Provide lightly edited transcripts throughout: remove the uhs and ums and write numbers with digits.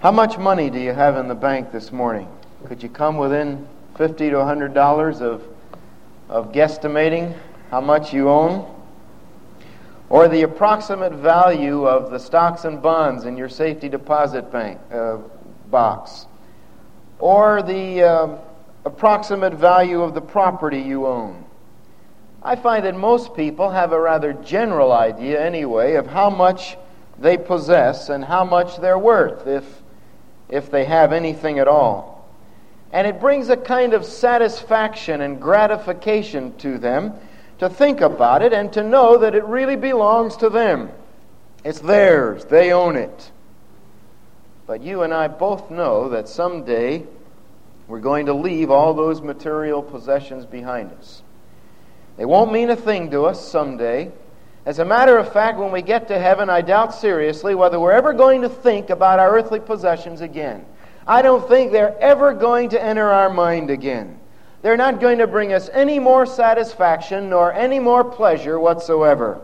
How much money do you have in the bank this morning? Could you come within $50 to $100 of guesstimating how much you own? Or the approximate value of the stocks and bonds in your safety deposit bank box? Or the approximate value of the property you own? I find that most people have a rather general idea anyway of how much they possess and how much they're worth, if they have anything at all. And it brings a kind of satisfaction and gratification to them to think about it and to know that it really belongs to them. It's theirs. They own it. But you and I both know that someday we're going to leave all those material possessions behind us. They won't mean a thing to us someday. As a matter of fact, when we get to heaven, I doubt seriously whether we're ever going to think about our earthly possessions again. I don't think they're ever going to enter our mind again. They're not going to bring us any more satisfaction nor any more pleasure whatsoever.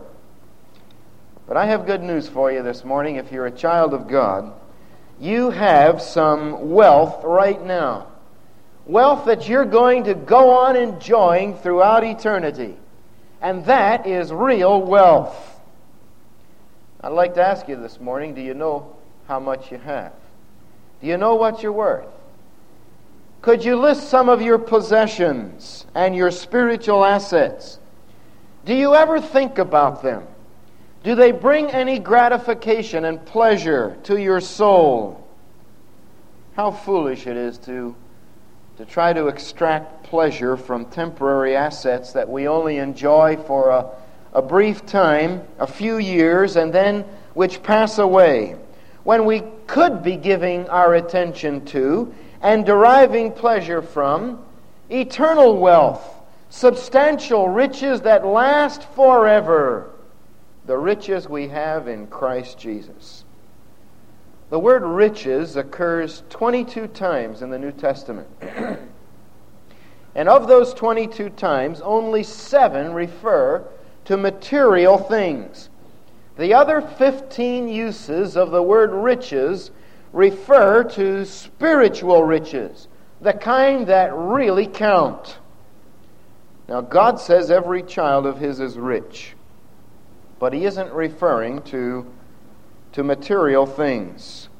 But I have good news for you this morning. If you're a child of God, you have some wealth right now. Wealth that you're going to go on enjoying throughout eternity. And that is real wealth. I'd like to ask you this morning, do you know how much you have? Do you know what you're worth? Could you list some of your possessions and your spiritual assets? Do you ever think about them? Do they bring any gratification and pleasure to your soul? How foolish it is to try to extract pleasure from temporary assets that we only enjoy for a brief time, a few years, and then which pass away, when we could be giving our attention to and deriving pleasure from eternal wealth, substantial riches that last forever, the riches we have in Christ Jesus. The word riches occurs 22 times in the New Testament. And of those 22 times, only 7 refer to material things. The other 15 uses of the word riches refer to spiritual riches, the kind that really count. Now, God says every child of His is rich, but He isn't referring to material things.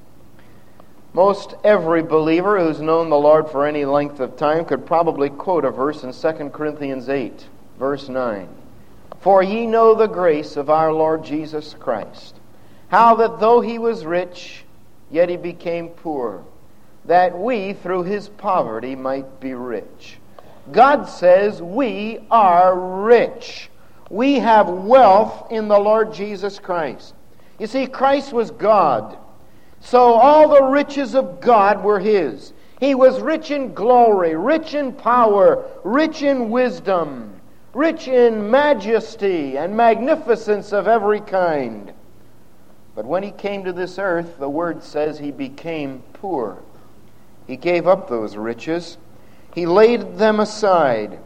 Most every believer who's known the Lord for any length of time could probably quote a verse in 2 Corinthians 8, verse 9. For ye know the grace of our Lord Jesus Christ, how that though He was rich, yet He became poor, that we through His poverty might be rich. God says we are rich. We have wealth in the Lord Jesus Christ. You see, Christ was God. So all the riches of God were His. He was rich in glory, rich in power, rich in wisdom, rich in majesty and magnificence of every kind. But when He came to this earth, the Word says He became poor. He gave up those riches. He laid them aside.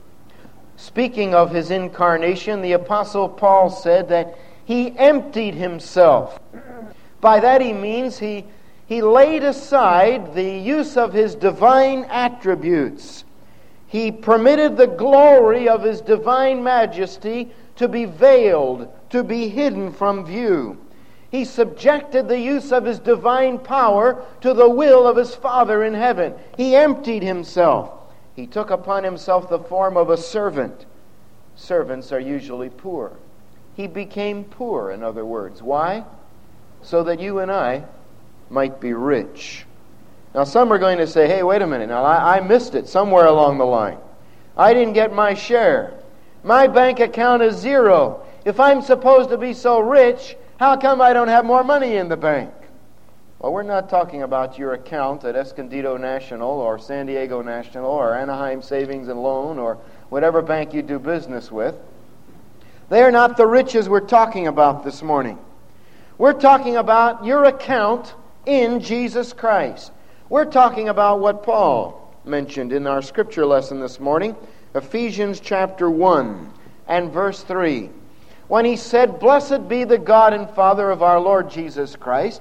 Speaking of His incarnation, the Apostle Paul said that He emptied Himself. By that he means he laid aside the use of His divine attributes. He permitted the glory of His divine majesty to be veiled, to be hidden from view. He subjected the use of His divine power to the will of His Father in heaven. He emptied Himself. He took upon Himself the form of a servant. Servants are usually poor. He became poor, in other words. Why? So that you and I might be rich. Now some are going to say, hey, wait a minute, now I missed it somewhere along the line. I didn't get my share. My bank account is 0. If I'm supposed to be so rich, how come I don't have more money in the bank? Well, we're not talking about your account at Escondido National or San Diego National or Anaheim Savings and Loan or whatever bank you do business with. They are not the riches we're talking about this morning. We're talking about your account in Jesus Christ. We're talking about what Paul mentioned in our scripture lesson this morning, Ephesians chapter 1 and verse 3, when he said, Blessed be the God and Father of our Lord Jesus Christ,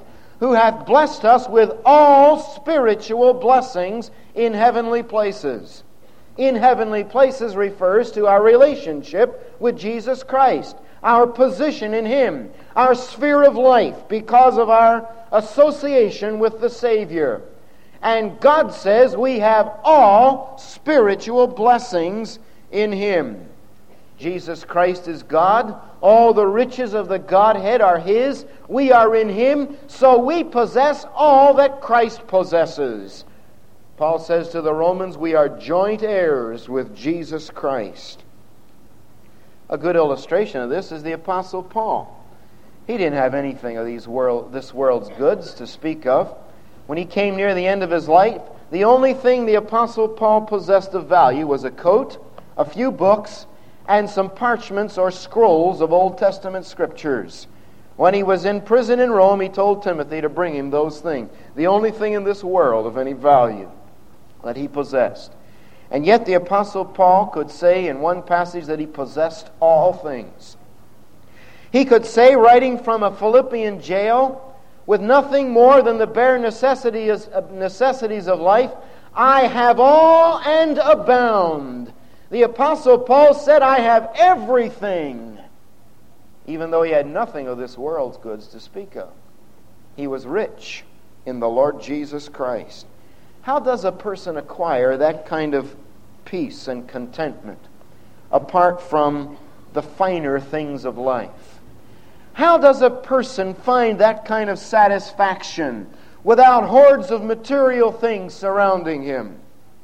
who hath blessed us with all spiritual blessings in heavenly places. In heavenly places refers to our relationship with Jesus Christ, our position in Him, our sphere of life because of our association with the Savior. And God says we have all spiritual blessings in Him. Jesus Christ is God. All the riches of the Godhead are His. We are in Him, so we possess all that Christ possesses. Paul says to the Romans, we are joint heirs with Jesus Christ. A good illustration of this is the Apostle Paul. He didn't have anything of this world's goods to speak of. When he came near the end of his life, the only thing the Apostle Paul possessed of value was a coat, a few books, and some parchments or scrolls of Old Testament scriptures. When he was in prison in Rome, he told Timothy to bring him those things. The only thing in this world of any value that he possessed. And yet the Apostle Paul could say in one passage that he possessed all things. He could say, writing from a Philippian jail, with nothing more than the bare necessities of life, I have all and abound. The Apostle Paul said, I have everything, even though he had nothing of this world's goods to speak of. He was rich in the Lord Jesus Christ. How does a person acquire that kind of peace and contentment apart from the finer things of life? How does a person find that kind of satisfaction without hordes of material things surrounding him?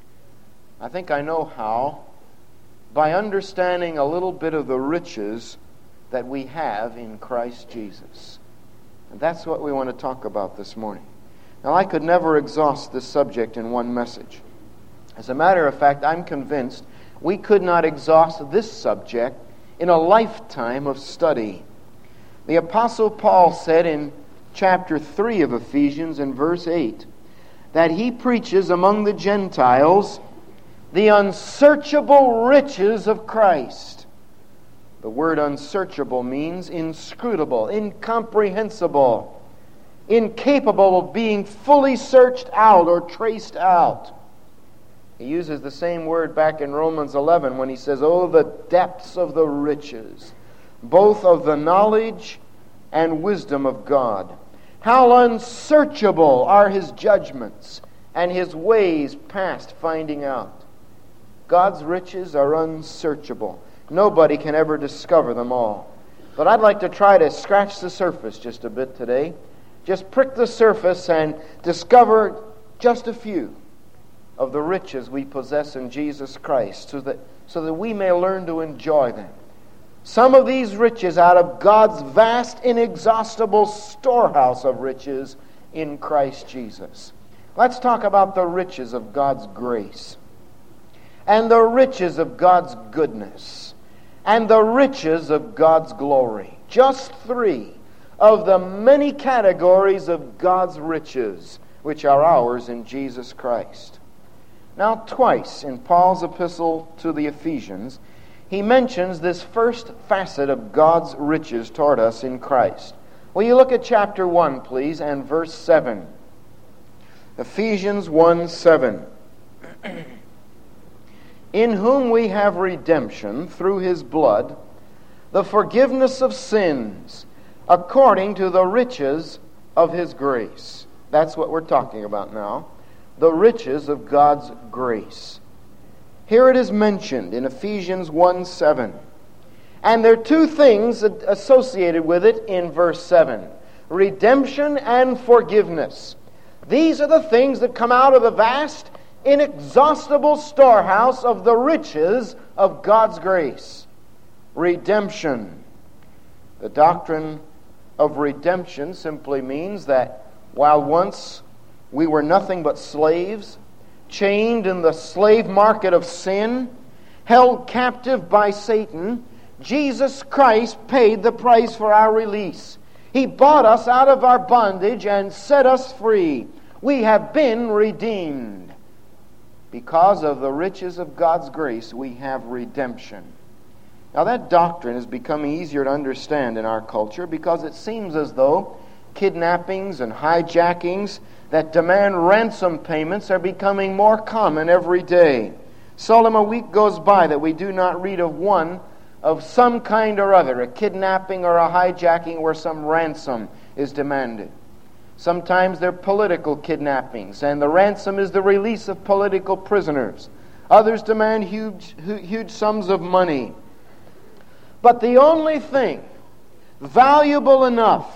I think I know how. By understanding a little bit of the riches that we have in Christ Jesus. And that's what we want to talk about this morning. Now, I could never exhaust this subject in one message. As a matter of fact, I'm convinced we could not exhaust this subject in a lifetime of study. The Apostle Paul said in chapter 3 of Ephesians in verse 8 that he preaches among the Gentiles the unsearchable riches of Christ. The word unsearchable means inscrutable, incomprehensible, incapable of being fully searched out or traced out. He uses the same word back in Romans 11 when he says, oh, the depths of the riches, both of the knowledge and wisdom of God. How unsearchable are His judgments and His ways past finding out. God's riches are unsearchable. Nobody can ever discover them all. But I'd like to try to scratch the surface just a bit today. Just prick the surface and discover just a few of the riches we possess in Jesus Christ so that we may learn to enjoy them. Some of these riches out of God's vast, inexhaustible storehouse of riches in Christ Jesus. Let's talk about the riches of God's grace and the riches of God's goodness and the riches of God's glory. Just three of the many categories of God's riches which are ours in Jesus Christ. Now, twice in Paul's epistle to the Ephesians, he mentions this first facet of God's riches toward us in Christ. Will you look at chapter 1, please, and verse 7. Ephesians 1:7. In whom we have redemption through His blood, the forgiveness of sins, according to the riches of His grace. That's what we're talking about now. The riches of God's grace. Here it is mentioned in Ephesians 1:7. And there are two things associated with it in verse 7. Redemption and forgiveness. These are the things that come out of the vast, inexhaustible storehouse of the riches of God's grace. Redemption. The doctrine of redemption simply means that while once we were nothing but slaves, chained in the slave market of sin, held captive by Satan, Jesus Christ paid the price for our release. He bought us out of our bondage and set us free. We have been redeemed. Because of the riches of God's grace, we have redemption. Now that doctrine is becoming easier to understand in our culture because it seems as though kidnappings and hijackings that demand ransom payments are becoming more common every day. Seldom a week goes by that we do not read of one of some kind or other, a kidnapping or a hijacking where some ransom is demanded. Sometimes they're political kidnappings, and the ransom is the release of political prisoners. Others demand huge sums of money. But the only thing valuable enough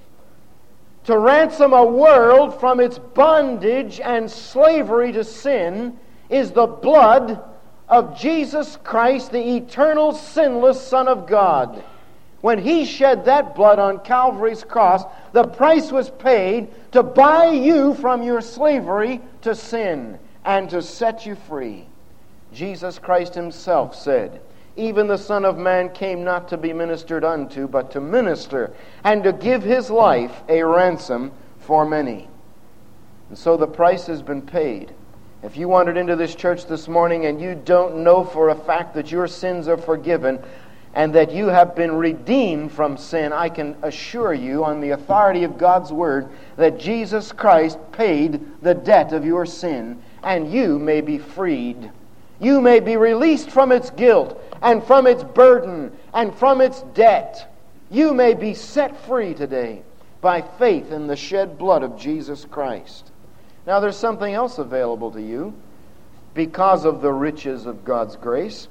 to ransom a world from its bondage and slavery to sin is the blood of Jesus Christ, the eternal, sinless Son of God. When He shed that blood on Calvary's cross, the price was paid to buy you from your slavery to sin and to set you free. Jesus Christ Himself said, "Even the Son of Man came not to be ministered unto, but to minister, and to give His life a ransom for many." And so the price has been paid. If you wandered into this church this morning and you don't know for a fact that your sins are forgiven and that you have been redeemed from sin, I can assure you on the authority of God's Word that Jesus Christ paid the debt of your sin, and you may be freed. You may be released from its guilt and from its burden and from its debt. You may be set free today by faith in the shed blood of Jesus Christ. Now there's something else available to you because of the riches of God's grace.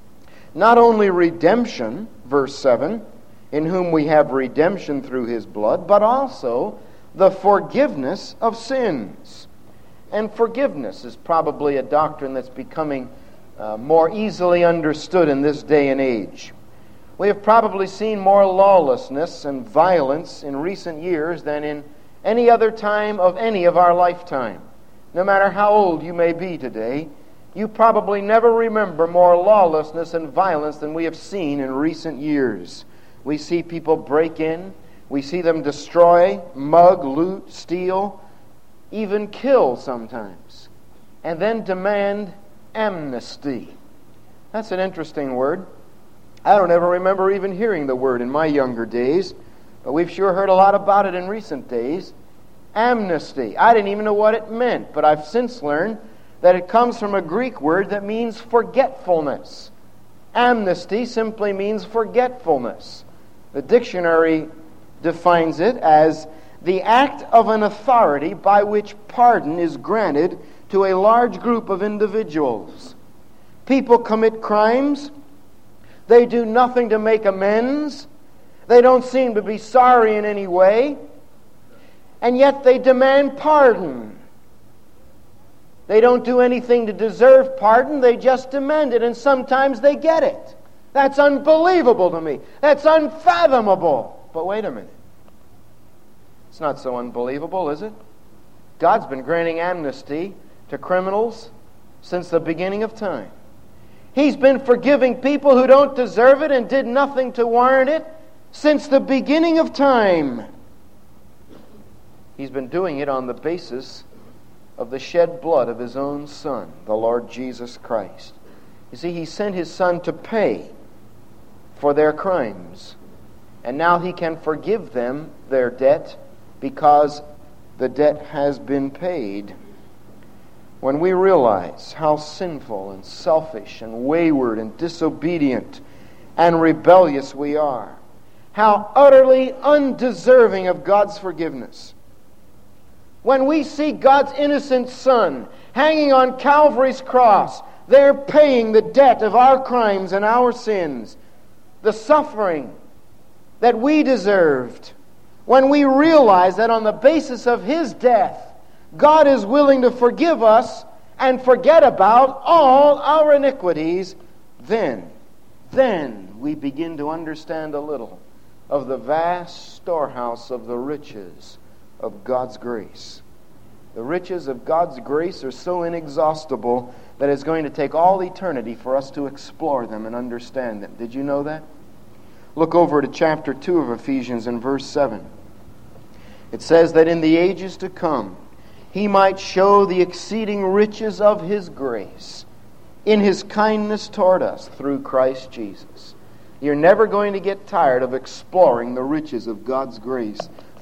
Not only redemption, verse 7, in whom we have redemption through His blood, but also the forgiveness of sins. And forgiveness is probably a doctrine that's becoming more easily understood in this day and age. We have probably seen more lawlessness and violence in recent years than in any other time of any of our lifetime. No matter how old you may be today, you probably never remember more lawlessness and violence than we have seen in recent years. We see people break in, we see them destroy, mug, loot, steal, even kill sometimes, and then demand amnesty. That's an interesting word. I don't ever remember even hearing the word in my younger days, but we've sure heard a lot about it in recent days. Amnesty. I didn't even know what it meant, but I've since learned that it comes from a Greek word that means forgetfulness. Amnesty simply means forgetfulness. The dictionary defines it as the act of an authority by which pardon is granted to a large group of individuals. People commit crimes. They do nothing to make amends. They don't seem to be sorry in any way. And yet they demand pardon. They don't do anything to deserve pardon. They just demand it, and sometimes they get it. That's unbelievable to me. That's unfathomable. But wait a minute. It's not so unbelievable, is it? God's been granting amnesty to criminals since the beginning of time. He's been forgiving people who don't deserve it and did nothing to warrant it since the beginning of time. He's been doing it on the basis of the shed blood of His own Son, the Lord Jesus Christ. You see, He sent His Son to pay for their crimes, and now He can forgive them their debt because the debt has been paid. When we realize how sinful and selfish and wayward and disobedient and rebellious we are, how utterly undeserving of God's forgiveness, when we see God's innocent Son hanging on Calvary's cross, there paying the debt of our crimes and our sins, the suffering that we deserved, when we realize that on the basis of His death, God is willing to forgive us and forget about all our iniquities, then we begin to understand a little of the vast storehouse of the riches of God's grace. The riches of God's grace are so inexhaustible that it's going to take all eternity for us to explore them and understand them. Did you know that? Look over to chapter 2 of Ephesians in verse 7. It says that in the ages to come, He might show the exceeding riches of His grace in His kindness toward us through Christ Jesus. You're never going to get tired of exploring the riches of God's grace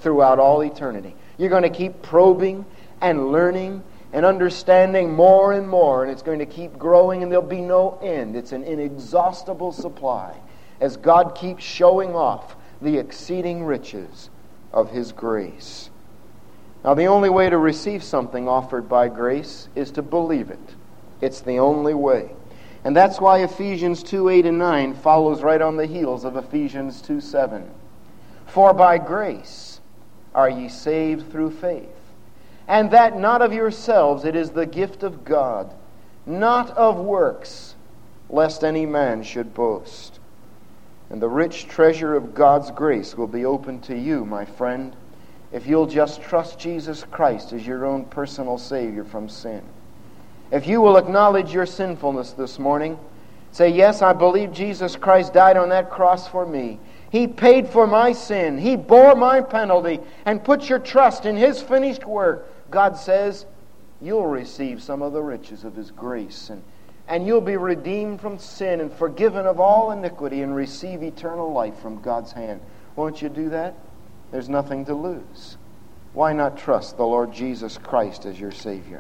throughout all eternity. You're going to keep probing and learning and understanding more and more, and it's going to keep growing, and there'll be no end. It's an inexhaustible supply as God keeps showing off the exceeding riches of His grace. Now, the only way to receive something offered by grace is to believe it. It's the only way. And that's why Ephesians 2:8 and 9 follows right on the heels of Ephesians 2:7. For by grace are ye saved through faith, and that not of yourselves, it is the gift of God, not of works, lest any man should boast. And the rich treasure of God's grace will be open to you, my friend, if you'll just trust Jesus Christ as your own personal Savior from sin. If you will acknowledge your sinfulness this morning, say, yes, I believe Jesus Christ died on that cross for me. He paid for my sin. He bore my penalty. And put your trust in His finished work. God says, you'll receive some of the riches of His grace. And you'll be redeemed from sin and forgiven of all iniquity and receive eternal life from God's hand. Won't you do that? There's nothing to lose. Why not trust the Lord Jesus Christ as your Savior?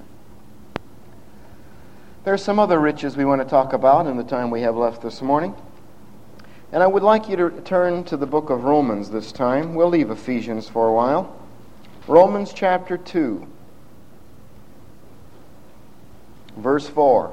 There are some other riches we want to talk about in the time we have left this morning. And I would like you to turn to the book of Romans this time. We'll leave Ephesians for a while. Romans chapter 2, verse 4.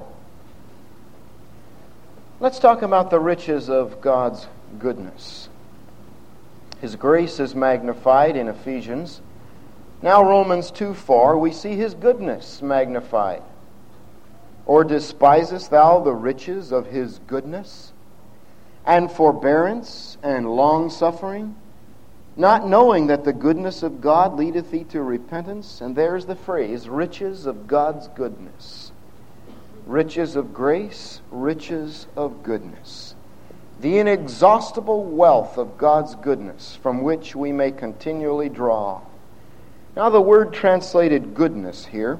Let's talk about the riches of God's goodness. His grace is magnified in Ephesians. Now Romans 2:4, we see His goodness magnified. Or despisest thou the riches of His goodness, and forbearance, and long-suffering, not knowing that the goodness of God leadeth thee to repentance? And there's the phrase, riches of God's goodness. Riches of grace, riches of goodness. The inexhaustible wealth of God's goodness from which we may continually draw. Now the word translated goodness here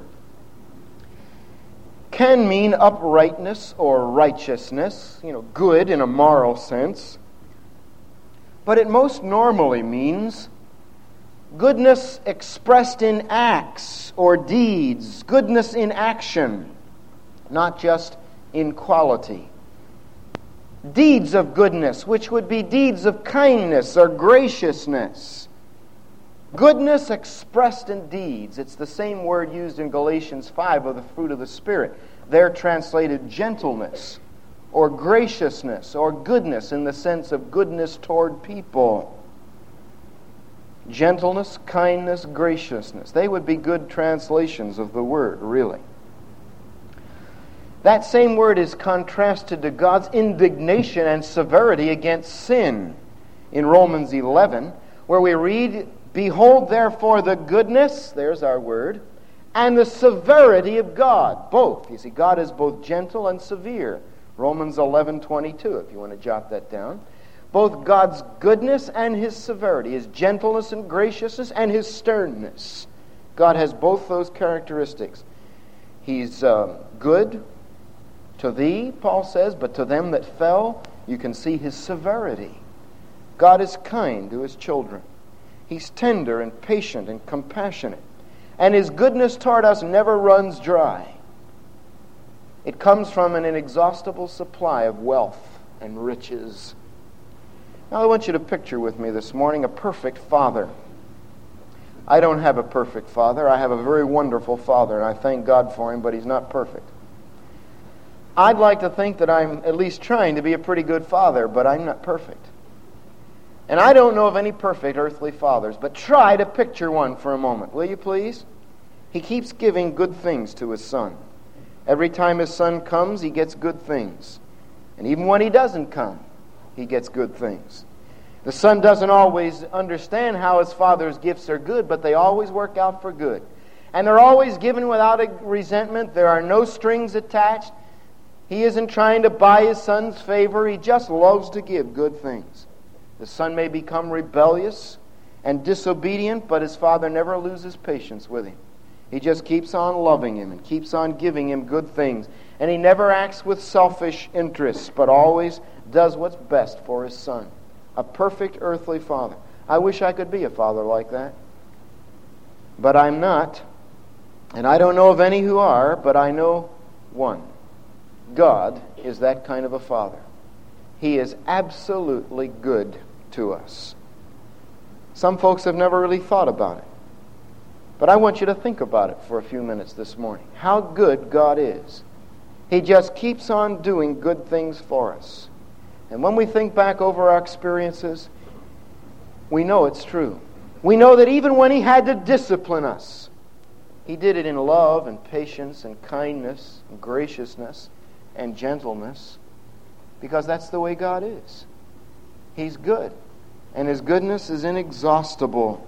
can mean uprightness or righteousness, good in a moral sense. But it most normally means goodness expressed in acts or deeds, goodness in action, not just in quality. Deeds of goodness, which would be deeds of kindness or graciousness. Goodness expressed in deeds. It's the same word used in Galatians 5 of the fruit of the Spirit. They're translated gentleness or graciousness or goodness in the sense of goodness toward people. Gentleness, kindness, graciousness. They would be good translations of the word, really. That same word is contrasted to God's indignation and severity against sin in Romans 11, where we read, behold, therefore, the goodness, there's our word, and the severity of God. Both. You see, God is both gentle and severe. Romans 11:22, if you want to jot that down. Both God's goodness and His severity, His gentleness and graciousness and His sternness. God has both those characteristics. He's good to thee, Paul says, but to them that fell, you can see His severity. God is kind to His children. He's tender and patient and compassionate. And His goodness toward us never runs dry. It comes from an inexhaustible supply of wealth and riches. Now I want you to picture with me this morning a perfect father. I don't have a perfect father. I have a very wonderful father, and I thank God for him, but he's not perfect. I'd like to think that I'm at least trying to be a pretty good father, but I'm not perfect. And I don't know of any perfect earthly fathers, but try to picture one for a moment, will you please? He keeps giving good things to his son. Every time his son comes, he gets good things. And even when he doesn't come, he gets good things. The son doesn't always understand how his father's gifts are good, but they always work out for good. And they're always given without a resentment. There are no strings attached. He isn't trying to buy his son's favor. He just loves to give good things. The son may become rebellious and disobedient, but his father never loses patience with him. He just keeps on loving him and keeps on giving him good things. And he never acts with selfish interests, but always does what's best for his son. A perfect earthly father. I wish I could be a father like that. but I'm not. And I don't know of any who are, but I know one. God is that kind of a Father. He is absolutely good to us. Some folks have never really thought about it. But I want you to think about it for a few minutes this morning. How good God is. He just keeps on doing good things for us. And when we think back over our experiences, we know it's true. We know that even when He had to discipline us, He did it in love and patience and kindness and graciousness and gentleness, because that's the way God is. He's good, and His goodness is inexhaustible.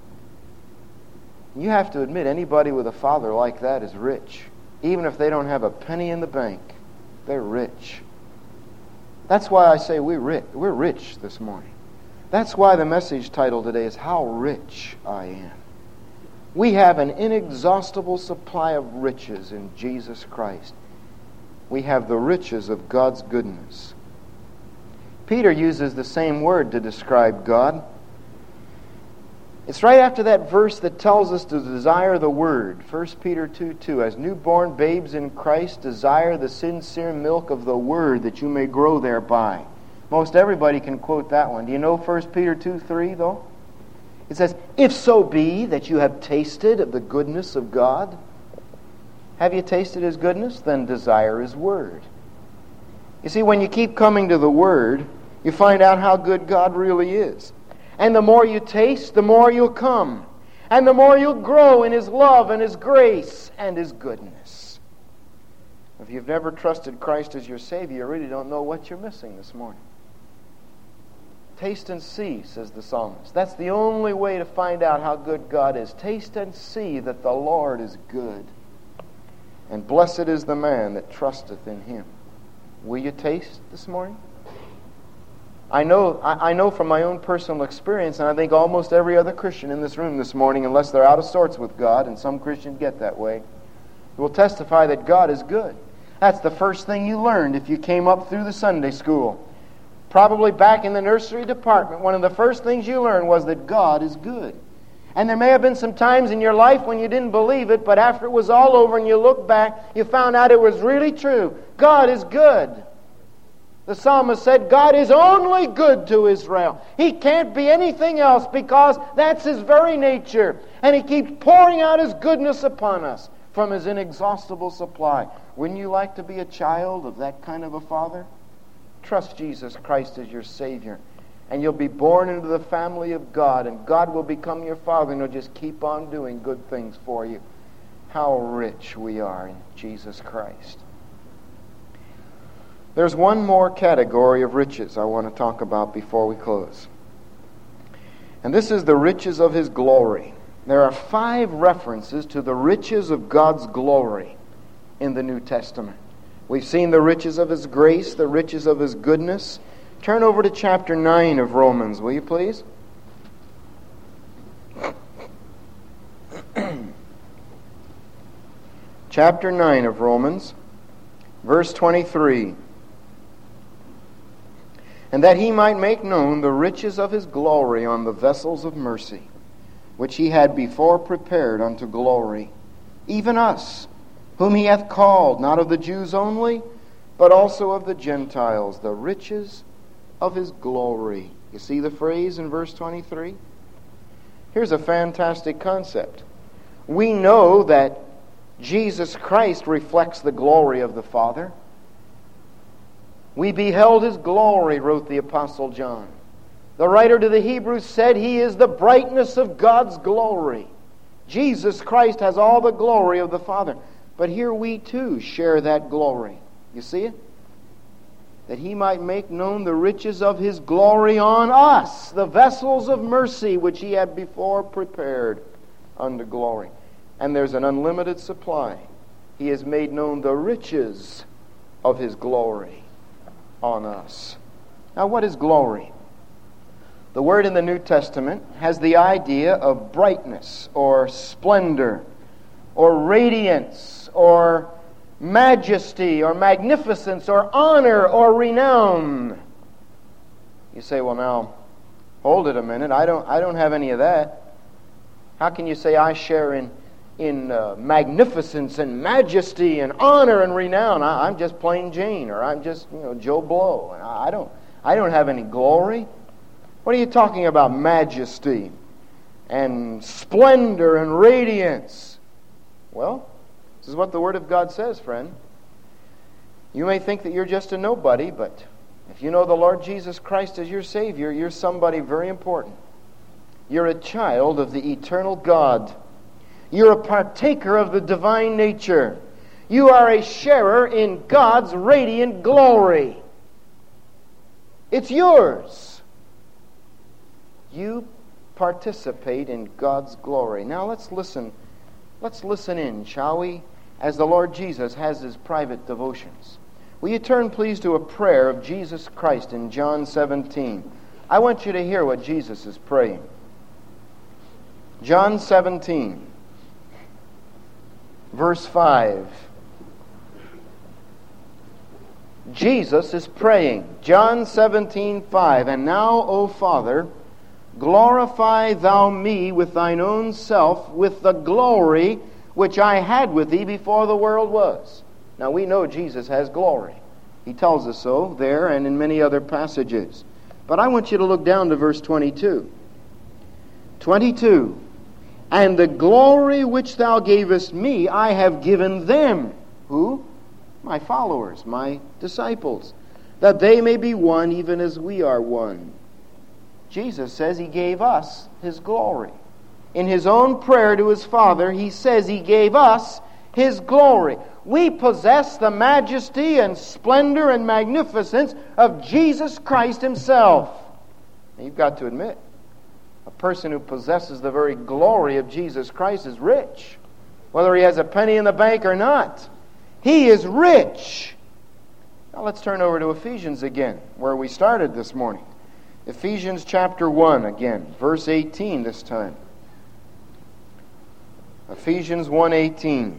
You have to admit, anybody with a father like that is rich. Even if they don't have a penny in the bank, they're rich. That's why I say we're rich this morning. That's why the message title today is How Rich I Am. We have an inexhaustible supply of riches in Jesus Christ. We have the riches of God's goodness. Peter uses the same word to describe God. It's right after that verse that tells us to desire the Word. 1 Peter 2:2. As newborn babes in Christ, desire the sincere milk of the Word, that you may grow thereby. Most everybody can quote that one. Do you know 1 Peter 2:3 though? It says, if so be that you have tasted of the goodness of God. Have you tasted His goodness? Then desire His Word. You see, when you keep coming to the Word, you find out how good God really is. And the more you taste, the more you'll come. And the more you'll grow in His love and His grace and His goodness. If you've never trusted Christ as your Savior, you really don't know what you're missing this morning. Taste and see, says the psalmist. That's the only way to find out how good God is. Taste and see that the Lord is good. And blessed is the man that trusteth in Him. Will you taste this morning? I know from my own personal experience, and I think almost every other Christian in this room this morning, unless they're out of sorts with God, and some Christians get that way, will testify that God is good. That's the first thing you learned if you came up through the Sunday school. Probably back in the nursery department, one of the first things you learned was that God is good. And there may have been some times in your life when you didn't believe it, but after it was all over and you look back, you found out it was really true. God is good. The psalmist said, God is only good to Israel. He can't be anything else because that's His very nature. And He keeps pouring out His goodness upon us from His inexhaustible supply. Wouldn't you like to be a child of that kind of a Father? Trust Jesus Christ as your Savior. And you'll be born into the family of God. And God will become your Father and He'll just keep on doing good things for you. How rich we are in Jesus Christ. There's one more category of riches I want to talk about before we close. And this is the riches of His glory. There are 5 references to the riches of God's glory in the New Testament. We've seen the riches of His grace, the riches of His goodness. Turn over to chapter 9 of Romans, will you please? Chapter 9 of Romans, verse 23. And that He might make known the riches of His glory on the vessels of mercy, which He had before prepared unto glory, even us, whom He hath called, not of the Jews only, but also of the Gentiles, the riches of His glory. You see the phrase in verse 23? Here's a fantastic concept. We know that Jesus Christ reflects the glory of the Father. We beheld His glory, wrote the Apostle John. The writer to the Hebrews said He is the brightness of God's glory. Jesus Christ has all the glory of the Father. But here we too share that glory. You see it? That He might make known the riches of His glory on us, the vessels of mercy which He had before prepared unto glory. And there's an unlimited supply. He has made known the riches of His glory on us. Now, what is glory? The word in the New Testament has the idea of brightness or splendor or radiance or majesty or magnificence or honor or renown. You say, well now, hold it a minute. I don't have any of that. How can you say, I share in magnificence and majesty and honor and renown? I'm just plain Jane, or I'm just Joe Blow. And I don't have any glory. What are you talking about, majesty and splendor and radiance? Well, this is what the Word of God says, friend. You may think that you're just a nobody, but if you know the Lord Jesus Christ as your Savior, you're somebody very important. You're a child of the eternal God. You're a partaker of the divine nature. You are a sharer in God's radiant glory. It's yours. You participate in God's glory. Now let's listen. Let's listen in, shall we, as the Lord Jesus has His private devotions. Will you turn, please, to a prayer of Jesus Christ in John 17. I want you to hear what Jesus is praying. John 17, verse 5. Jesus is praying. John 17:5. And now, O Father, glorify thou me with thine own self, with the glory which I had with thee before the world was. Now we know Jesus has glory. He tells us so there and in many other passages. But I want you to look down to verse 22. 22. And the glory which thou gavest me, I have given them. Who? My followers, my disciples. That they may be one even as we are one. Jesus says He gave us His glory. In His own prayer to His Father, He says He gave us His glory. We possess the majesty and splendor and magnificence of Jesus Christ Himself. And you've got to admit, a person who possesses the very glory of Jesus Christ is rich, whether he has a penny in the bank or not. He is rich. Now let's turn over to Ephesians again, where we started this morning. Ephesians chapter 1 again, verse 18 this time. Ephesians 1:18.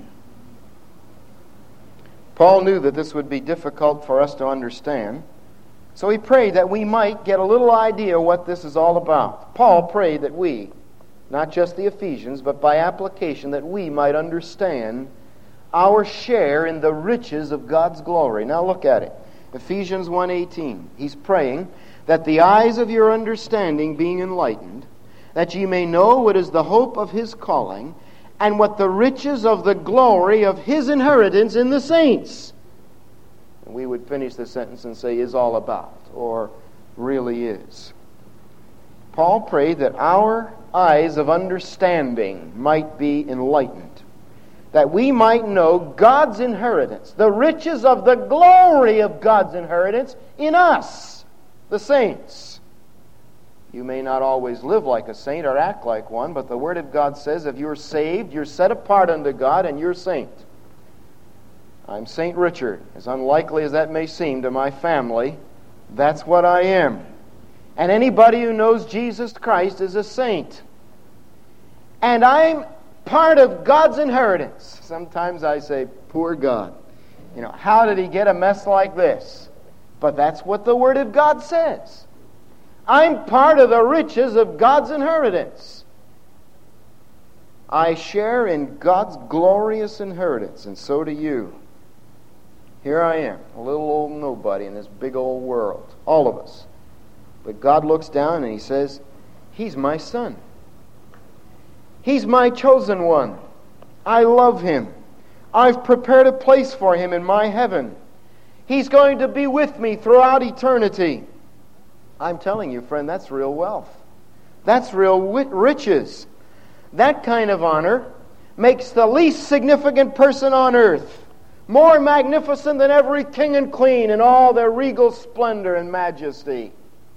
Paul knew that this would be difficult for us to understand, so he prayed that we might get a little idea what this is all about. Paul prayed that we, not just the Ephesians, but by application, that we might understand our share in the riches of God's glory. Now look at it. Ephesians 1:18. He's praying that the eyes of your understanding being enlightened, that ye may know what is the hope of His calling, and what the riches of the glory of His inheritance in the saints. And we would finish the sentence and say, is all about, or really is. Paul prayed that our eyes of understanding might be enlightened, that we might know God's inheritance, the riches of the glory of God's inheritance in us, the saints. You may not always live like a saint or act like one, but the Word of God says if you're saved, you're set apart unto God, and you're a saint. I'm Saint Richard. As unlikely as that may seem to my family, that's what I am. And anybody who knows Jesus Christ is a saint. And I'm part of God's inheritance. Sometimes I say, poor God. How did He get a mess like this? But that's what the Word of God says. I'm part of the riches of God's inheritance. I share in God's glorious inheritance, and so do you. Here I am, a little old nobody in this big old world. All of us. But God looks down and He says, He's my son. He's my chosen one. I love Him. I've prepared a place for Him in my heaven. He's going to be with me throughout eternity. I'm telling you, friend, that's real wealth. That's real riches. That kind of honor makes the least significant person on earth more magnificent than every king and queen in all their regal splendor and majesty.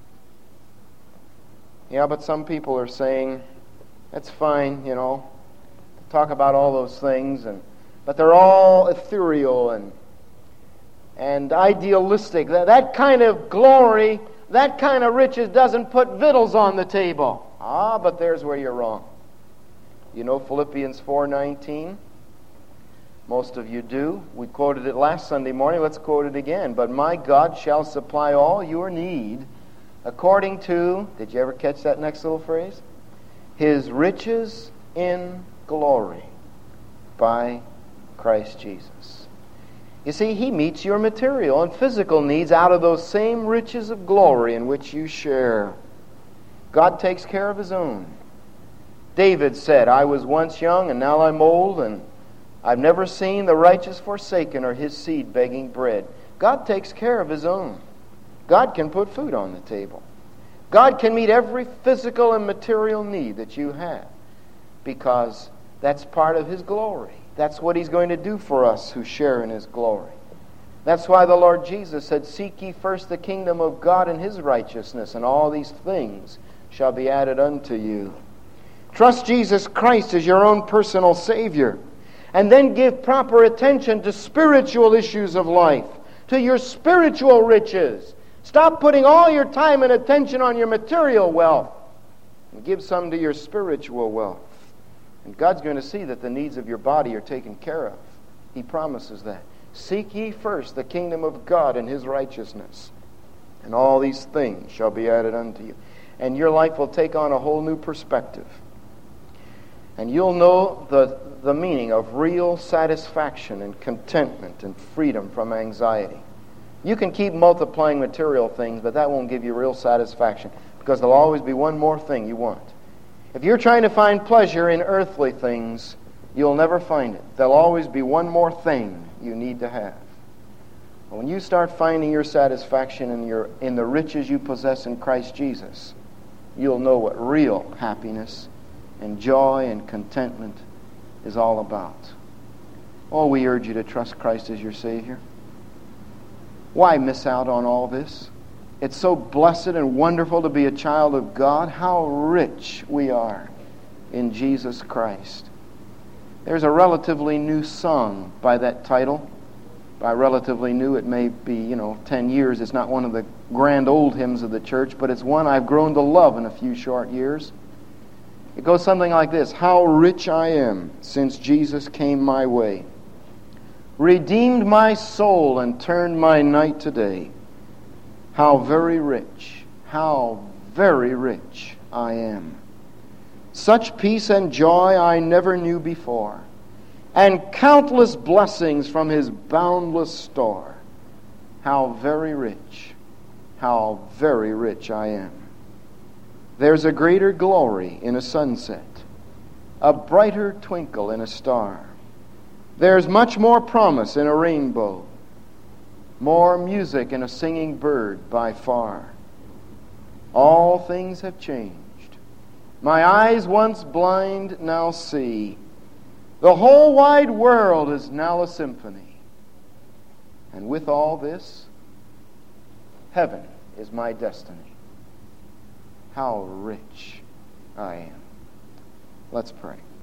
Yeah, but some people are saying, that's fine, talk about all those things, but they're all ethereal and idealistic. That kind of glory, that kind of riches doesn't put victuals on the table. But there's where you're wrong. You know Philippians 4:19? Most of you do. We quoted it last Sunday morning. Let's quote it again. But my God shall supply all your need according to, did you ever catch that next little phrase? His riches in glory by Christ Jesus. You see, He meets your material and physical needs out of those same riches of glory in which you share. God takes care of His own. David said, I was once young and now I'm old, and I've never seen the righteous forsaken or his seed begging bread. God takes care of His own. God can put food on the table. God can meet every physical and material need that you have, because that's part of His glory. That's what He's going to do for us who share in His glory. That's why the Lord Jesus said, Seek ye first the kingdom of God and His righteousness, and all these things shall be added unto you. Trust Jesus Christ as your own personal Savior, and then give proper attention to spiritual issues of life, to your spiritual riches. Stop putting all your time and attention on your material wealth, and give some to your spiritual wealth. And God's going to see that the needs of your body are taken care of. He promises that. Seek ye first the kingdom of God and His righteousness, and all these things shall be added unto you. And your life will take on a whole new perspective. And you'll know the meaning of real satisfaction and contentment and freedom from anxiety. You can keep multiplying material things, but that won't give you real satisfaction, because there'll always be one more thing you want. If you're trying to find pleasure in earthly things, you'll never find it. There'll always be one more thing you need to have. When you start finding your satisfaction in the riches you possess in Christ Jesus, you'll know what real happiness and joy and contentment is all about. Oh, we urge you to trust Christ as your Savior. Why miss out on all this? It's so blessed and wonderful to be a child of God. How rich we are in Jesus Christ. There's a relatively new song by that title. By relatively new, it may be, 10 years. It's not one of the grand old hymns of the church, but it's one I've grown to love in a few short years. It goes something like this. How rich I am since Jesus came my way, redeemed my soul and turned my night to day. How very rich I am. Such peace and joy I never knew before, and countless blessings from His boundless store. How very rich I am. There's a greater glory in a sunset, a brighter twinkle in a star. There's much more promise in a rainbow, more music in a singing bird by far. All things have changed. My eyes once blind now see. The whole wide world is now a symphony. And with all this, heaven is my destiny. How rich I am. Let's pray.